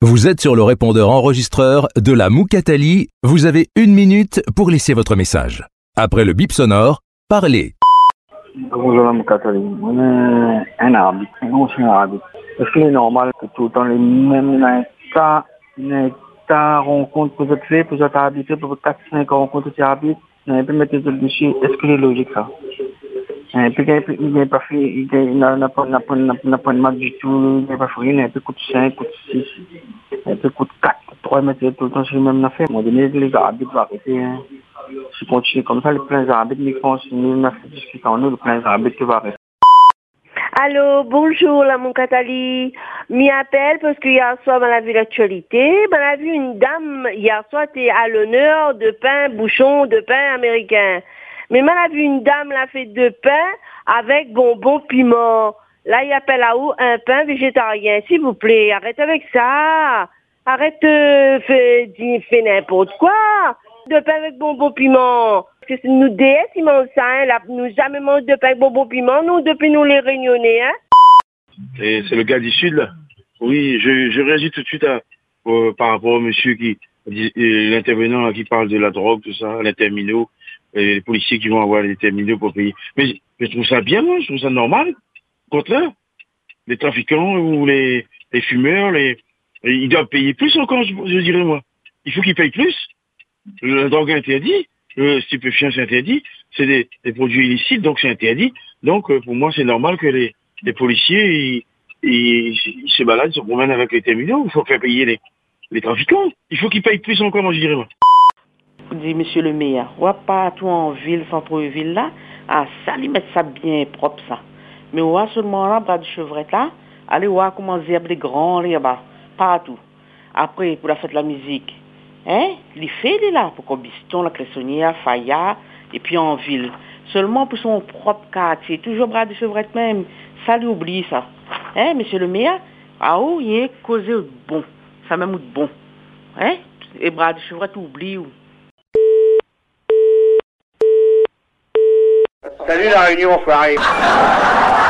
Vous êtes sur le répondeur enregistreur de la Moukatali. Vous avez 1 minute pour laisser votre message. Après le bip sonore, parlez. Bonjour la Moukatali. On est un arbitre, un ancien arbitre. Est-ce qu'il est normal que tout le temps les mêmes rencontres que vous faites, que vous êtes arbitré, pour 4-5 rencontres de arbitres, vous avez pu mettre les autres dessus? Est-ce que c'est logique ça? Et puis il n'a pas fait, il n'a pas de match du tout, il n'a pas fait, il n'a pas coup de 5, coup de 6, il n'a pas coup de 4, 3, mais tout le temps c'est le même affaire. À un moment donné, les arbitres vont arrêter. Hein. Si on continue comme ça, les pleins arbitres, mais quand on a fait discuter en nous, les pleins arbitres vont arrêter. Allô, bonjour la Moukatali. M'y appelle parce que hier soir, on a vu l'actualité. On a vu une dame, hier soir, était à l'honneur de pain, bouchon de pain américain. Mais on a vu une dame, la fait de pain avec bonbons piment. Là, il appelle à où un pain végétarien. S'il vous plaît, arrête avec ça. Arrête, fais n'importe quoi. De pain avec bonbons piment. Parce que nous déesses, ils mangent ça, hein. Là, nous jamais mangé de pain avec bonbons piment, nous, depuis nous les réunionnais, hein. Et c'est le gars du Sud, là. Oui, je réagis tout de suite par rapport au monsieur l'intervenant là, qui parle de la drogue, tout ça, les terminaux, les policiers qui vont avoir les terminaux pour payer. Mais je trouve ça bien, moi, je trouve ça normal. Au contraire, les trafiquants ou les fumeurs, ils doivent payer plus encore, je dirais, moi. Il faut qu'ils payent plus. La drogue est interdite, le stupéfiant c'est interdit, c'est des produits illicites, donc c'est interdit. Donc pour moi, c'est normal que les policiers, ils se baladent, se promènent avec les terminaux. Il faut faire payer les trafiquants. Il faut qu'ils payent plus encore, moi je dirais. Moi. Dit monsieur le maire, on va pas tout en ville, centre-ville là, ça lui mettre ça bien propre ça. Mais on va seulement là, bras de chevrette là, allez voir comment zèbre les grands là-bas, partout. Après, pour la fête de la musique, hein, les fait là, pour qu'on biston, la Cressonnière, Faya, et puis en ville. Seulement pour son propre quartier, toujours bras de chevrette même, ça lui oublie ça. Hein, monsieur le maire, où il est causé bon, ça même bon. Hein, et bras de chevrette oublie ou. Salut la Réunion, enfoiré.